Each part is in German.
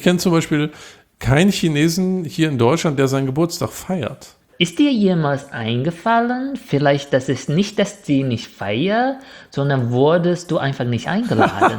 kenne zum Beispiel keinen Chinesen hier in Deutschland, der seinen Geburtstag feiert. Ist dir jemals eingefallen, vielleicht, dass es nicht, dass sie nicht feiern, sondern wurdest du einfach nicht eingeladen?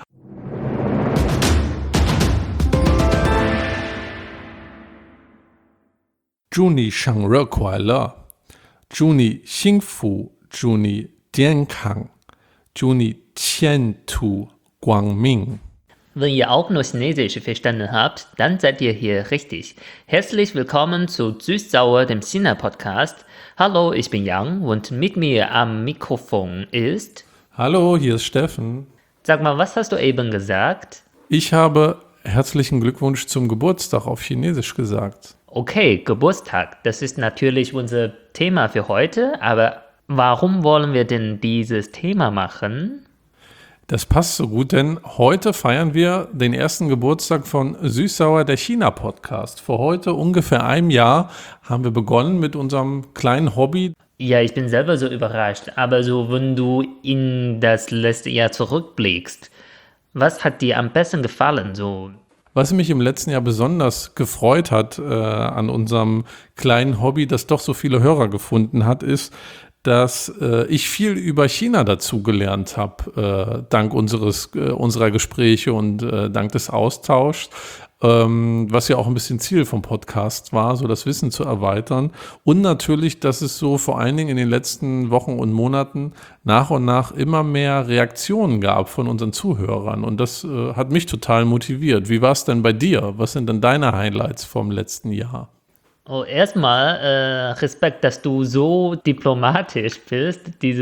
祝你生日快乐，祝你幸福，祝你健康，祝你前途光明。 Wenn ihr auch nur Chinesisch verstanden habt, dann seid ihr hier richtig. Herzlich willkommen zu Süß-Sauer, dem China-Podcast. Hallo, ich bin Yang und mit mir am Mikrofon ist... Hallo, hier ist Steffen. Sag mal, was hast du eben gesagt? Ich habe herzlichen Glückwunsch zum Geburtstag auf Chinesisch gesagt. Okay, Geburtstag, das ist natürlich unser Thema für heute, aber warum wollen wir denn dieses Thema machen? Das passt so gut, denn heute feiern wir den ersten Geburtstag von Süß-Sauer, der China-Podcast. Vor heute ungefähr einem Jahr haben wir begonnen mit unserem kleinen Hobby. Ja, ich bin selber so überrascht, aber so, wenn du in das letzte Jahr zurückblickst, was hat dir am besten gefallen? So? Was mich im letzten Jahr besonders gefreut hat an unserem kleinen Hobby, das doch so viele Hörer gefunden hat, ist, dass ich viel über China dazugelernt habe, dank unserer Gespräche und dank des Austauschs, was ja auch ein bisschen Ziel vom Podcast war, so das Wissen zu erweitern. Und natürlich, dass es so vor allen Dingen in den letzten Wochen und Monaten nach und nach immer mehr Reaktionen gab von unseren Zuhörern. Und das hat mich total motiviert. Wie war es denn bei dir? Was sind denn deine Highlights vom letzten Jahr? Oh, erstmal Respekt, dass du so diplomatisch bist,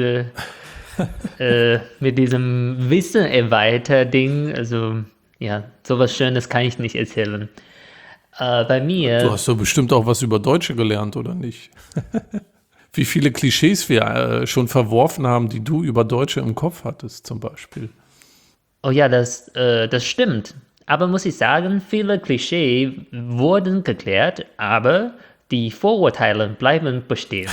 mit diesem Wissen erweitert Ding. Also ja, sowas Schönes kann ich nicht erzählen. Bei mir. Du hast doch bestimmt auch was über Deutsche gelernt, oder nicht? Wie viele Klischees wir schon verworfen haben, die du über Deutsche im Kopf hattest, zum Beispiel. Oh ja, das stimmt. Aber muss ich sagen, viele Klischees wurden geklärt, aber die Vorurteile bleiben bestehen.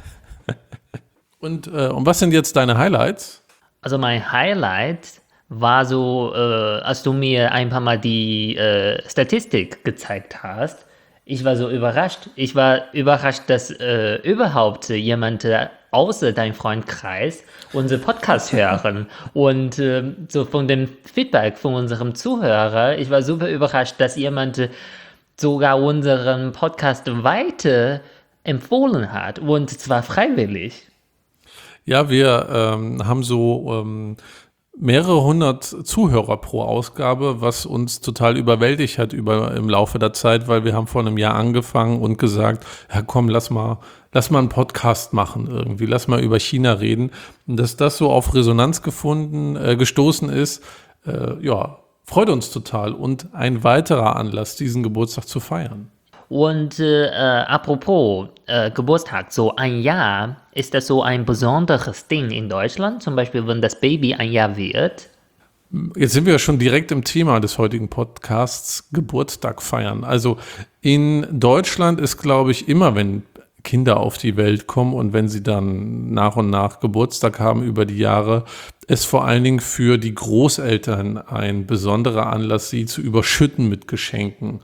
Und was sind jetzt deine Highlights? Also mein Highlight war so, als du mir ein paar Mal die Statistik gezeigt hast. Ich war so überrascht. Ich war überrascht, dass überhaupt jemand außer deinem Freundkreis unsere Podcast hören. Und so von dem Feedback von unserem Zuhörer, ich war super überrascht, dass jemand sogar unseren Podcast weiter empfohlen hat. Und zwar freiwillig. Ja, wir haben so mehrere hundert Zuhörer pro Ausgabe, was uns total überwältigt hat im Laufe der Zeit, weil wir haben vor einem Jahr angefangen und gesagt, ja komm, lass mal einen Podcast machen irgendwie, lass mal über China reden. Und dass das so auf Resonanz gestoßen ist, ja, freut uns total und ein weiterer Anlass, diesen Geburtstag zu feiern. Und apropos Geburtstag, so ein Jahr, ist das so ein besonderes Ding in Deutschland? Zum Beispiel, wenn das Baby ein Jahr wird? Jetzt sind wir ja schon direkt im Thema des heutigen Podcasts, Geburtstag feiern. Also in Deutschland ist, glaube ich, immer, wenn Kinder auf die Welt kommen und wenn sie dann nach und nach Geburtstag haben über die Jahre, ist vor allen Dingen für die Großeltern ein besonderer Anlass, sie zu überschütten mit Geschenken.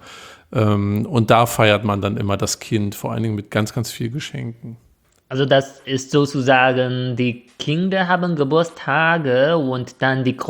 Und da feiert man dann immer das Kind, vor allen Dingen mit ganz, ganz viel Geschenken. Also das ist sozusagen, die Kinder haben Geburtstage und dann die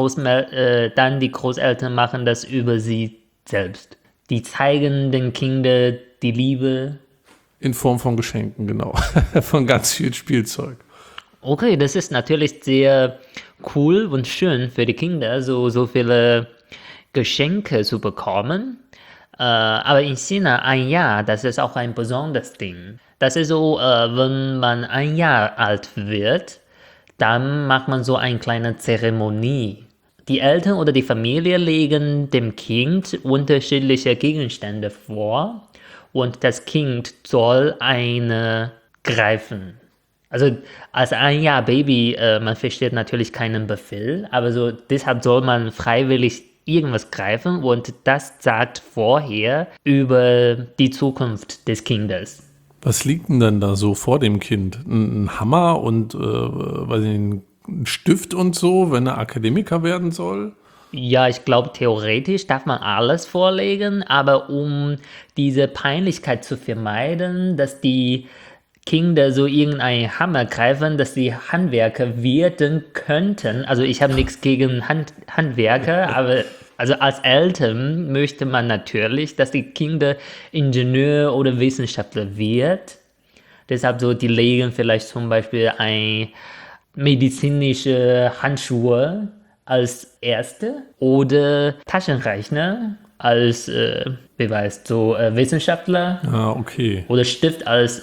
Großeltern machen das über sie selbst. Die zeigen den Kindern die Liebe. In Form von Geschenken, genau. Von ganz viel Spielzeug. Okay, das ist natürlich sehr cool und schön für die Kinder, so viele Geschenke zu bekommen. Aber in China ein Jahr, das ist auch ein besonderes Ding. Das ist so, wenn man ein Jahr alt wird, dann macht man so eine kleine Zeremonie. Die Eltern oder die Familie legen dem Kind unterschiedliche Gegenstände vor und das Kind soll eine greifen. Also als ein Jahr Baby, man versteht natürlich keinen Befehl, aber so deshalb soll man freiwillig irgendwas greifen und das sagt vorher über die Zukunft des Kindes. Was liegt denn da so vor dem Kind? Ein Hammer und weiß ich, ein Stift und so, wenn er Akademiker werden soll? Ja, ich glaube, theoretisch darf man alles vorlegen, aber um diese Peinlichkeit zu vermeiden, dass die Kinder so irgendeinen Hammer greifen, dass die Handwerker werden könnten. Also ich habe nichts gegen Handwerker, aber also als Eltern möchte man natürlich, dass die Kinder Ingenieur oder Wissenschaftler wird. Deshalb so, die legen vielleicht zum Beispiel ein medizinische Handschuhe als erste oder Taschenrechner als Beweis, so Wissenschaftler Ah, okay. oder Stift als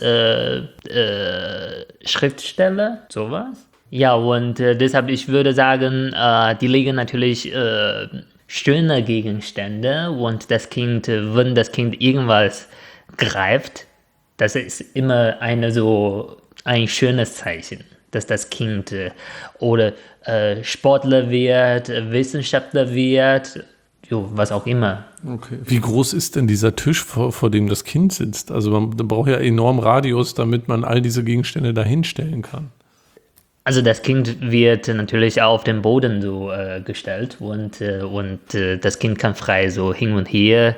Schriftsteller, sowas. Ja, und deshalb, ich würde sagen, die legen natürlich schöne Gegenstände und das Kind, wenn das Kind irgendwas greift, das ist immer ein schönes Zeichen, dass das Kind oder Sportler wird, Wissenschaftler wird, jo, was auch immer. Okay. Wie groß ist denn dieser Tisch, vor dem das Kind sitzt? Also man braucht ja enorm Radius, damit man all diese Gegenstände da hinstellen kann. Also das Kind wird natürlich auf den Boden so gestellt und das Kind kann frei so hin und her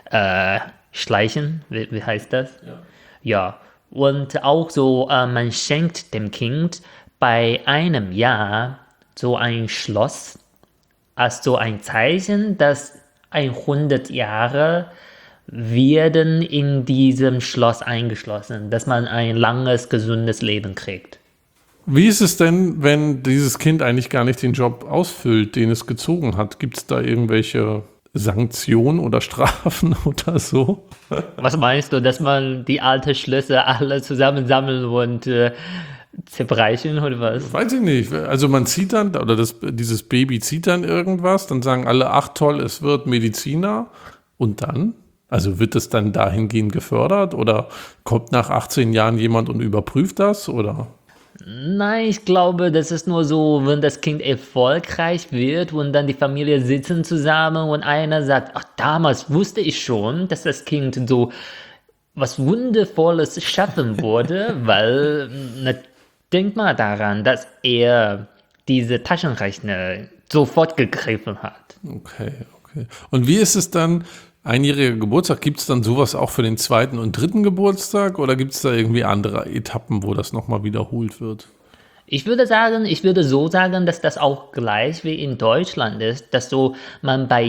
schleichen. Wie heißt das? Ja. Und auch so, man schenkt dem Kind bei einem Jahr so ein Schloss als so ein Zeichen, dass 100 Jahre werden in diesem Schloss eingeschlossen, dass man ein langes, gesundes Leben kriegt. Wie ist es denn, wenn dieses Kind eigentlich gar nicht den Job ausfüllt, den es gezogen hat? Gibt es da irgendwelche Sanktionen oder Strafen oder so? Was meinst du, dass man die alten Schlösser alle zusammensammeln und zerbrechen oder was? Weiß ich nicht. Also man zieht dann, oder dieses Baby zieht dann irgendwas, dann sagen alle, ach toll, es wird Mediziner. Und dann? Also wird es dann dahingehend gefördert oder kommt nach 18 Jahren jemand und überprüft das? Oder? Nein, ich glaube, das ist nur so, wenn das Kind erfolgreich wird und dann die Familie sitzen zusammen und einer sagt, ach, damals wusste ich schon, dass das Kind so was Wundervolles schaffen würde, weil, na, denk mal daran, dass er diese Taschenrechner sofort gegriffen hat. Okay, okay. Und wie ist es dann, einjähriger Geburtstag, gibt es dann sowas auch für den zweiten und dritten Geburtstag oder gibt es da irgendwie andere Etappen, wo das nochmal wiederholt wird? Ich würde so sagen, dass das auch gleich wie in Deutschland ist, dass so man bei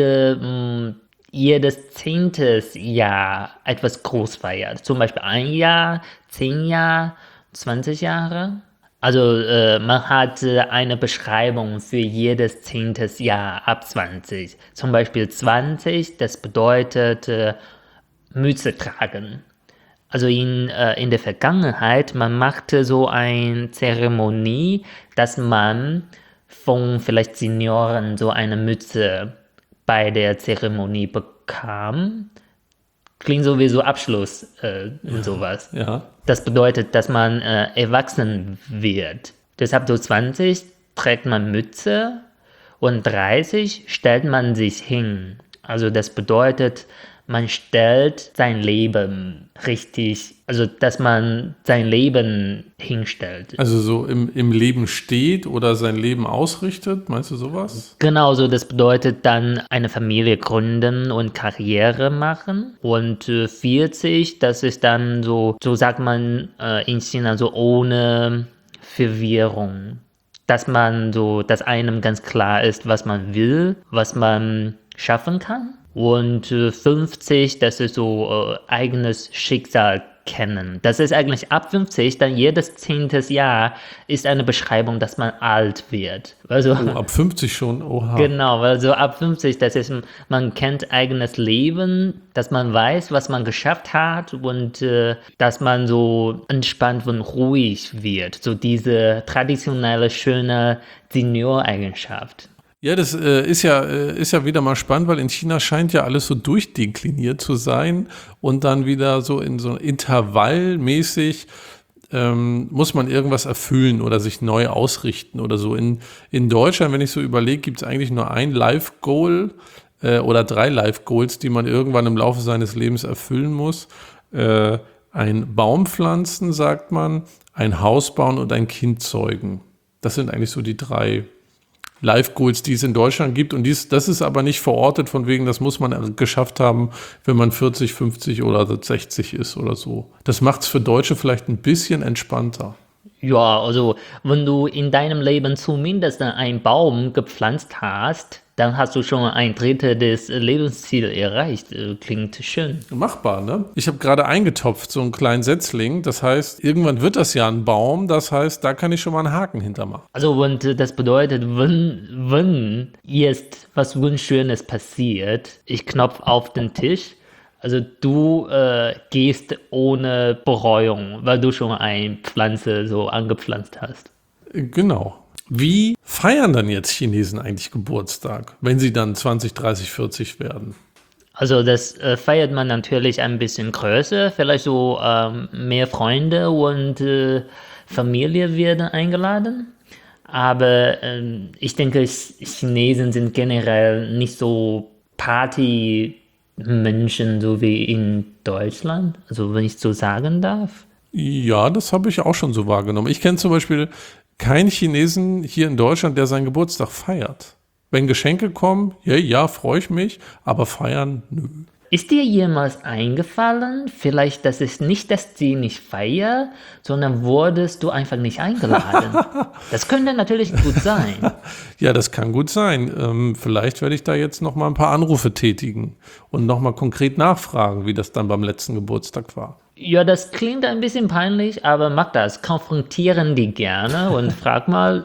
jedes 10. Jahr etwas groß feiert. Zum Beispiel 1 Jahr, 10 Jahre, 20 Jahre. Also man hat eine Beschreibung für jedes 10. Jahr ab 20. Zum Beispiel 20, das bedeutet Mütze tragen. Also in der Vergangenheit, man machte so eine Zeremonie, dass man von vielleicht Senioren so eine Mütze bei der Zeremonie bekam. Klingt sowieso Abschluss und sowas. Ja. Das bedeutet, dass man erwachsen wird. Deshalb so 20 trägt man Mütze und 30 stellt man sich hin. Also das bedeutet, man stellt sein Leben richtig, also dass man sein Leben hinstellt. Also so im Leben steht oder sein Leben ausrichtet, meinst du sowas? Genau, so das bedeutet dann eine Familie gründen und Karriere machen. Und 40, das ist dann so sagt man in China so ohne Verwirrung. Dass dass einem ganz klar ist, was man will, was man schaffen kann. Und 50, das ist so eigenes Schicksal kennen. Das ist eigentlich ab 50, dann jedes 10. Jahr ist eine Beschreibung, dass man alt wird. Also, Ab 50 schon, oha. genau, also ab 50, das ist, man kennt eigenes Leben, dass man weiß, was man geschafft hat und dass man so entspannt und ruhig wird. So diese traditionelle, schöne Senior-Eigenschaft. Ja, das ist ja wieder mal spannend, weil in China scheint ja alles so durchdekliniert zu sein und dann wieder so in so intervallmäßig muss man irgendwas erfüllen oder sich neu ausrichten oder so. In Deutschland, wenn ich so überlege, gibt es eigentlich nur ein Life-Goal oder 3 Life-Goals, die man irgendwann im Laufe seines Lebens erfüllen muss. Ein Baum pflanzen, sagt man, ein Haus bauen und ein Kind zeugen. Das sind eigentlich so die 3 Live-Goals, die es in Deutschland gibt. Und das ist aber nicht verortet, von wegen, das muss man geschafft haben, wenn man 40, 50 oder 60 ist oder so. Das macht es für Deutsche vielleicht ein bisschen entspannter. Ja, also wenn du in deinem Leben zumindest einen Baum gepflanzt hast, dann hast du schon ein Drittel des Lebensziels erreicht. Klingt schön. Machbar, ne? Ich habe gerade eingetopft, so einen kleinen Setzling. Das heißt, irgendwann wird das ja ein Baum. Das heißt, da kann ich schon mal einen Haken hintermachen. Also und das bedeutet, wenn jetzt was Wunderschönes passiert, ich klopfe auf den Tisch. Also du gehst ohne Bereuung, weil du schon eine Pflanze so angepflanzt hast. Genau. Wie feiern dann jetzt Chinesen eigentlich Geburtstag, wenn sie dann 20, 30, 40 werden? Also das feiert man natürlich ein bisschen größer, vielleicht so mehr Freunde und Familie werden eingeladen. Aber ich denke, Chinesen sind generell nicht so Partymenschen, so wie in Deutschland, also wenn ich so sagen darf. Ja, das habe ich auch schon so wahrgenommen. Ich kenne zum Beispiel keinen Chinesen hier in Deutschland, der seinen Geburtstag feiert. Wenn Geschenke kommen, ja, freue ich mich, aber feiern, nö. Ist dir jemals eingefallen, vielleicht, dass es nicht das Ziel nicht feiert, sondern wurdest du einfach nicht eingeladen? Das könnte natürlich gut sein. Ja, das kann gut sein. Vielleicht werde ich da jetzt noch mal ein paar Anrufe tätigen und noch mal konkret nachfragen, wie das dann beim letzten Geburtstag war. Ja, das klingt ein bisschen peinlich, aber mach das. Konfrontieren die gerne und frag mal,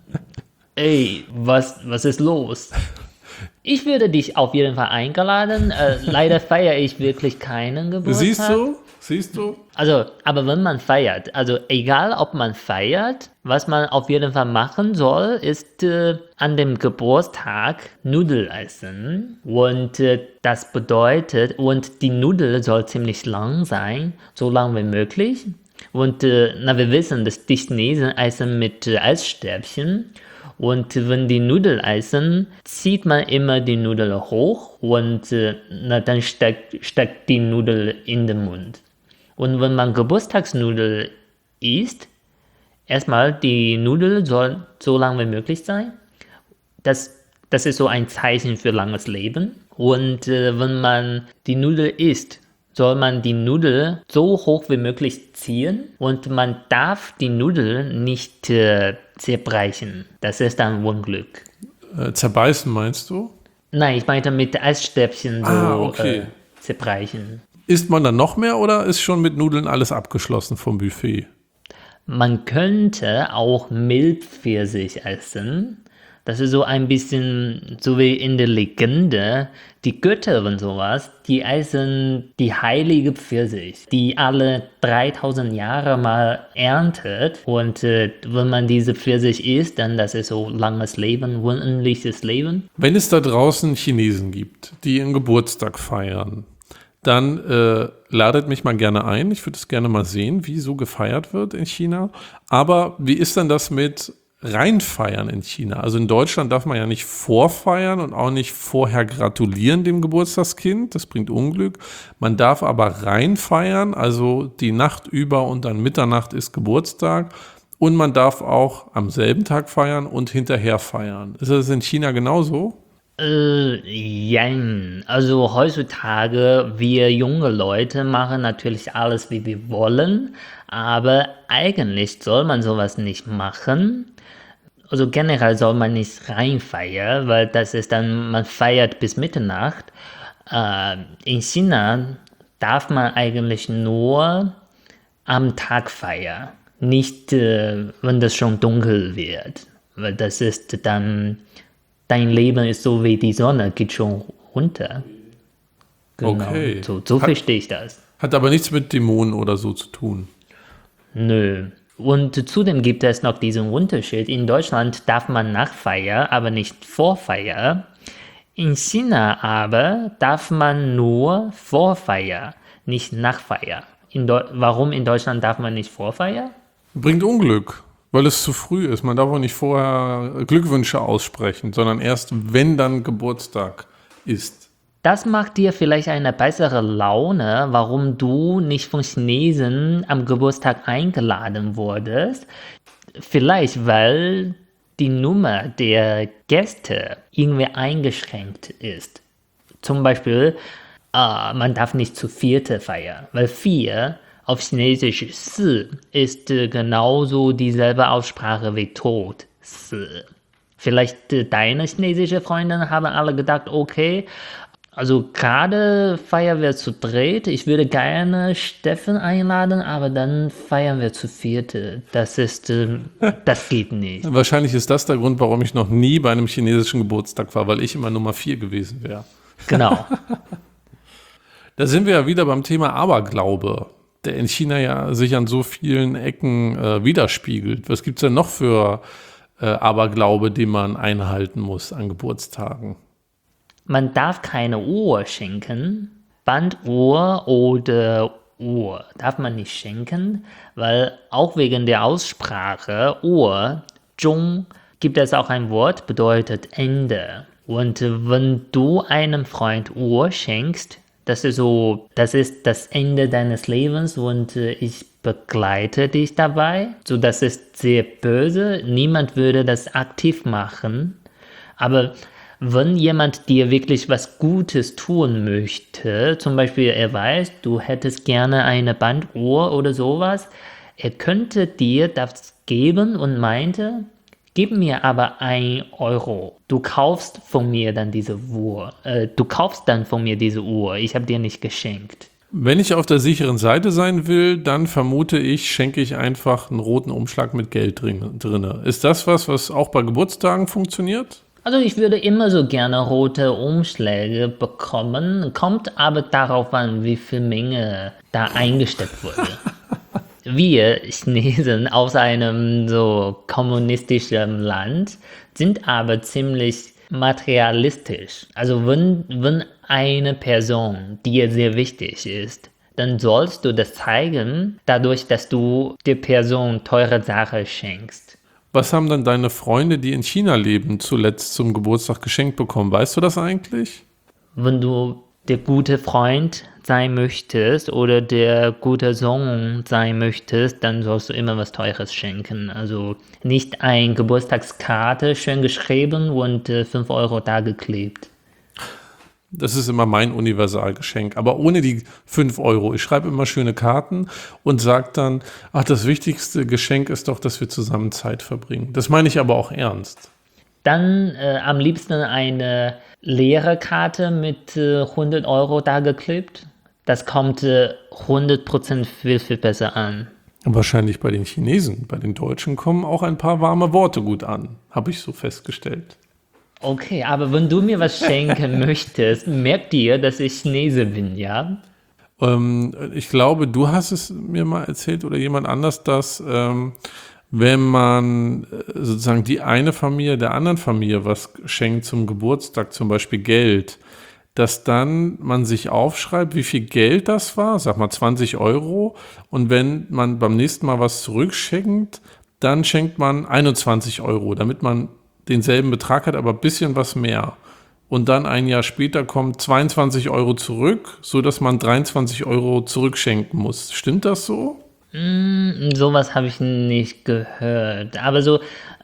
ey, was ist los? Ich würde dich auf jeden Fall eingeladen. Leider feiere ich wirklich keinen Geburtstag. Siehst du? Also, aber wenn man feiert, also egal ob man feiert, was man auf jeden Fall machen soll, ist an dem Geburtstag Nudeln essen. Und das bedeutet, und die Nudel soll ziemlich lang sein, so lang wie möglich. Und wir wissen, dass die Chinesen essen mit Eisstäbchen. Und wenn die Nudeln essen, zieht man immer die Nudel hoch und dann steckt die Nudel in den Mund. Und wenn man Geburtstagsnudel isst, erstmal die Nudel soll so lang wie möglich sein. Das ist so ein Zeichen für langes Leben. Und wenn man die Nudel isst, soll man die Nudel so hoch wie möglich ziehen und man darf die Nudel nicht zerbrechen. Das ist dann Unglück. Zerbeißen meinst du? Nein, ich meinte mit Eisstäbchen so okay. zerbrechen. Isst man dann noch mehr oder ist schon mit Nudeln alles abgeschlossen vom Buffet? Man könnte auch Milchpfirsich essen. Das ist so ein bisschen so wie in der Legende. Die Götter und sowas, die essen die heilige Pfirsich, die alle 3000 Jahre mal erntet. Und wenn man diese Pfirsich isst, dann das ist so langes Leben, unendliches Leben. Wenn es da draußen Chinesen gibt, die ihren Geburtstag feiern, dann ladet mich mal gerne ein. Ich würde es gerne mal sehen, wie so gefeiert wird in China. Aber wie ist denn das mit reinfeiern in China? Also in Deutschland darf man ja nicht vorfeiern und auch nicht vorher gratulieren dem Geburtstagskind. Das bringt Unglück. Man darf aber reinfeiern, also die Nacht über und dann Mitternacht ist Geburtstag. Und man darf auch am selben Tag feiern und hinterher feiern. Ist das in China genauso? Jein. Also heutzutage, wir junge Leute machen natürlich alles, wie wir wollen, aber eigentlich soll man sowas nicht machen. Also generell soll man nicht reinfeiern, weil das ist dann, man feiert bis Mitternacht. In China darf man eigentlich nur am Tag feiern, nicht wenn das schon dunkel wird, weil das ist dann, dein Leben ist so wie die Sonne, geht schon runter. Genau, Okay. so verstehe ich das. Hat aber nichts mit Dämonen oder so zu tun. Nö. Und zudem gibt es noch diesen Unterschied. In Deutschland darf man nach Feier, aber nicht vor Feier. In China aber darf man nur vor Feier, nicht nach Feier. Warum in Deutschland darf man nicht vor Feier? Bringt Unglück, weil es zu früh ist. Man darf auch nicht vorher Glückwünsche aussprechen, sondern erst, wenn dann Geburtstag ist. Das macht dir vielleicht eine bessere Laune, warum du nicht von Chinesen am Geburtstag eingeladen wurdest. Vielleicht, weil die Nummer der Gäste irgendwie eingeschränkt ist. Zum Beispiel, man darf nicht zu vierte feiern, weil 4 auf Chinesisch 4 ist genauso dieselbe Aussprache wie Tod. 4. Vielleicht deine chinesische Freunde haben alle gedacht, okay, also gerade feiern wir zu dritt. Ich würde gerne Steffen einladen, aber dann feiern wir zu vierte. Das geht nicht. Wahrscheinlich ist das der Grund, warum ich noch nie bei einem chinesischen Geburtstag war, weil ich immer Nummer 4 gewesen wäre. Genau. Da sind wir ja wieder beim Thema Aberglaube, der in China ja sich an so vielen Ecken widerspiegelt. Was gibt es denn noch für Aberglaube, den man einhalten muss an Geburtstagen? Man darf keine Uhr schenken. Banduhr oder Uhr darf man nicht schenken, weil auch wegen der Aussprache Uhr, Zhong, gibt es auch ein Wort, bedeutet Ende. Und wenn du einem Freund Uhr schenkst, das ist das Ende deines Lebens und ich begleite dich dabei. So, das ist sehr böse. Niemand würde das aktiv machen. Aber wenn jemand dir wirklich was Gutes tun möchte, zum Beispiel er weiß, du hättest gerne eine Banduhr oder sowas, er könnte dir das geben und meinte, gib mir aber 1 Euro. Du kaufst von mir dann diese Uhr. Ich habe dir nicht geschenkt. Wenn ich auf der sicheren Seite sein will, dann vermute ich, schenke ich einfach einen roten Umschlag mit Geld drin. Ist das was auch bei Geburtstagen funktioniert? Also ich würde immer so gerne rote Umschläge bekommen, kommt aber darauf an, wie viel Menge da eingesteckt wurde. Wir Chinesen aus einem so kommunistischen Land sind aber ziemlich materialistisch. Also wenn eine Person dir sehr wichtig ist, dann sollst du das zeigen, dadurch, dass du der Person teure Sachen schenkst. Was haben dann deine Freunde, die in China leben, zuletzt zum Geburtstag geschenkt bekommen? Weißt du das eigentlich? Wenn du der gute Freund sein möchtest oder der gute Sohn sein möchtest, dann sollst du immer was Teures schenken. Also nicht eine Geburtstagskarte, schön geschrieben und 5 Euro da geklebt. Das ist immer mein Universalgeschenk, aber ohne die 5 Euro. Ich schreibe immer schöne Karten und sage dann, das wichtigste Geschenk ist doch, dass wir zusammen Zeit verbringen. Das meine ich aber auch ernst. Dann am liebsten eine leere Karte mit 100 Euro da geklebt. Das kommt 100% viel, viel besser an. Wahrscheinlich bei den Chinesen. Bei den Deutschen kommen auch ein paar warme Worte gut an, habe ich so festgestellt. Okay, aber wenn du mir was schenken möchtest, merk dir, dass ich Chinese bin, ja? Ich glaube, du hast es mir mal erzählt oder jemand anders, dass wenn man sozusagen die eine Familie der anderen Familie was schenkt zum Geburtstag, zum Beispiel Geld, dass dann man sich aufschreibt, wie viel Geld das war, sag mal 20 Euro, und wenn man beim nächsten Mal was zurückschenkt, dann schenkt man 21 Euro, damit man denselben Betrag hat, aber ein bisschen was mehr. Und dann ein Jahr später kommt 22 Euro zurück, sodass man 23 Euro zurückschenken muss. Stimmt das so? Sowas habe ich nicht gehört. Aber so,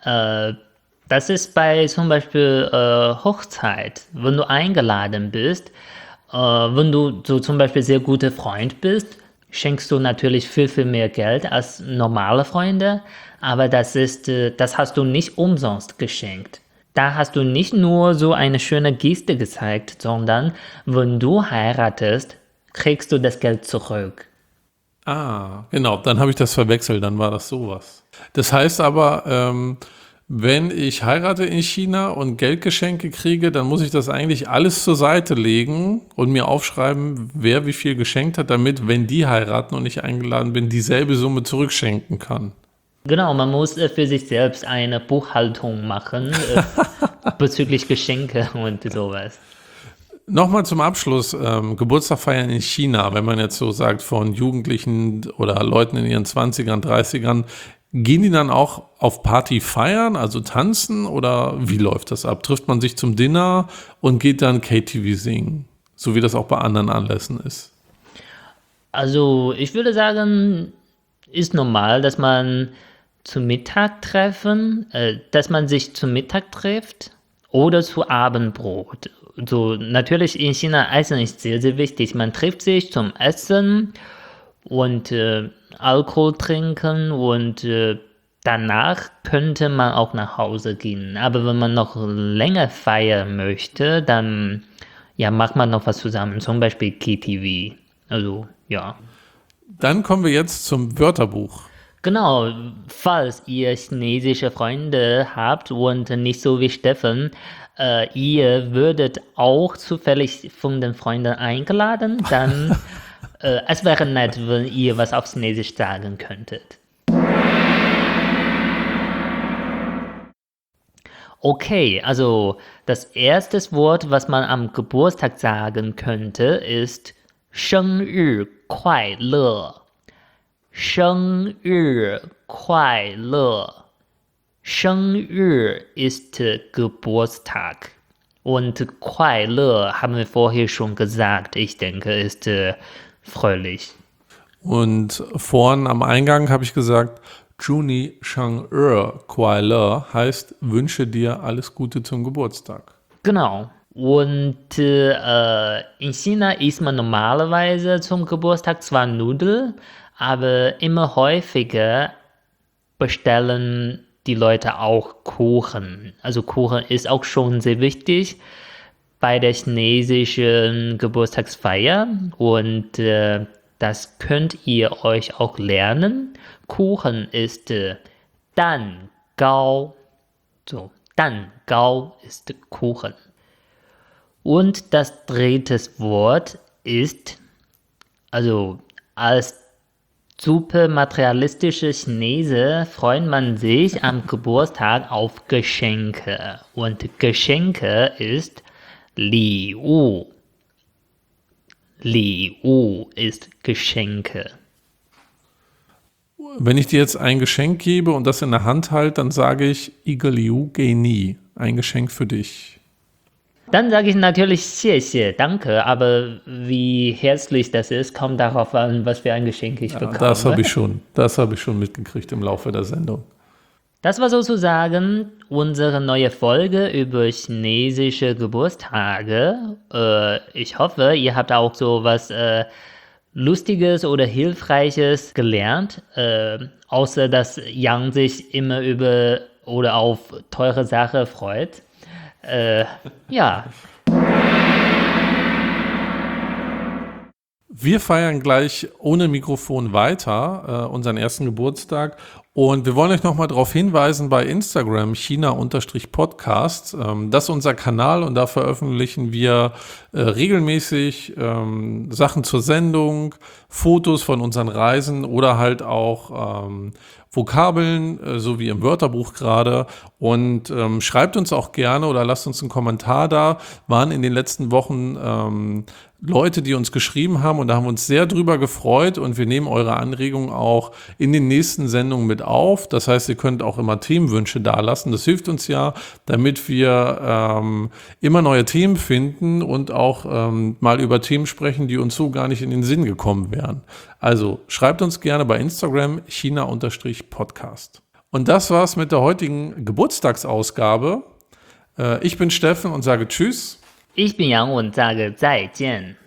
das ist bei zum Beispiel Hochzeit, wenn du eingeladen bist, wenn du so zum Beispiel sehr guter Freund bist, schenkst du natürlich viel, viel mehr Geld als normale Freunde, aber das hast du nicht umsonst geschenkt. Da hast du nicht nur so eine schöne Geste gezeigt, sondern wenn du heiratest, kriegst du das Geld zurück. Genau, dann habe ich das verwechselt, dann war das sowas. Das heißt aber, wenn ich heirate in China und Geldgeschenke kriege, dann muss ich das eigentlich alles zur Seite legen und mir aufschreiben, wer wie viel geschenkt hat, damit, wenn die heiraten und ich eingeladen bin, dieselbe Summe zurückschenken kann. Genau, man muss für sich selbst eine Buchhaltung machen bezüglich Geschenke und sowas. Nochmal zum Abschluss, Geburtstag feiern in China, wenn man jetzt so sagt, von Jugendlichen oder Leuten in ihren 20ern, 30ern, gehen die dann auch auf Party feiern, also tanzen, oder wie läuft das ab? Trifft man sich zum Dinner und geht dann KTV singen, so wie das auch bei anderen Anlässen ist? Also ich würde sagen, ist normal, dass man Zu Mittag treffen, dass man sich zu Mittag trifft oder zu Abendbrot. So, natürlich in China Essen ist sehr, sehr wichtig. Man trifft sich zum Essen und Alkohol trinken und danach könnte man auch nach Hause gehen. Aber wenn man noch länger feiern möchte, dann ja, macht man noch was zusammen, zum Beispiel KTV. Also, ja. Dann kommen wir jetzt zum Wörterbuch. Genau, falls ihr chinesische Freunde habt und nicht so wie Steffen, ihr würdet auch zufällig von den Freunden eingeladen, dann es wäre nett, wenn ihr was auf Chinesisch sagen könntet. Okay, also das erste Wort, was man am Geburtstag sagen könnte, ist 生日快乐。生日快乐。生日ist Geburtstag. Und 快乐haben wir vorher schon gesagt. Ich denke, ist fröhlich. Und vorhin am Eingang habe ich gesagt, Juni Shang-er Kuai Le heißt, wünsche dir alles Gute zum Geburtstag. Genau. Und in China isst man normalerweise zum Geburtstag zwar Nudeln, aber immer häufiger bestellen die Leute auch Kuchen. Also Kuchen ist auch schon sehr wichtig bei der chinesischen Geburtstagsfeier und das könnt ihr euch auch lernen. Kuchen ist Dan Gao. So, Dan Gao ist Kuchen. Und das dritte Wort ist, also als super materialistische Chinese freut man sich am Geburtstag auf Geschenke. Und Geschenke ist Li Wu. Li Wu ist Geschenke. Wenn ich dir jetzt ein Geschenk gebe und das in der Hand halte, dann sage ich Igeliu Geni, ein Geschenk für dich. Dann sage ich natürlich 谢谢, danke, aber wie herzlich das ist, kommt darauf an, was für ein Geschenk ich bekomme. Das habe ich schon mitgekriegt im Laufe der Sendung. Das war sozusagen unsere neue Folge über chinesische Geburtstage. Ich hoffe, ihr habt auch so was Lustiges oder Hilfreiches gelernt, außer dass Yang sich immer über oder auf teure Sachen freut. Ja. Wir feiern gleich ohne Mikrofon weiter, unseren ersten Geburtstag. Und wir wollen euch nochmal darauf hinweisen bei Instagram, China-Podcast. Das ist unser Kanal und da veröffentlichen wir regelmäßig Sachen zur Sendung, Fotos von unseren Reisen oder halt auch Vokabeln, so wie im Wörterbuch gerade. Und schreibt uns auch gerne oder lasst uns einen Kommentar da. Waren in den letzten Wochen Leute, die uns geschrieben haben und da haben wir uns sehr drüber gefreut und wir nehmen eure Anregungen auch in den nächsten Sendungen mit auf. Das heißt, ihr könnt auch immer Themenwünsche dalassen. Das hilft uns ja, damit wir immer neue Themen finden und auch mal über Themen sprechen, die uns so gar nicht in den Sinn gekommen wären. Also schreibt uns gerne bei Instagram China-Podcast. Und das war's mit der heutigen Geburtstagsausgabe. Ich bin Steffen und sage Tschüss. Ich bin Yang und sage 再见.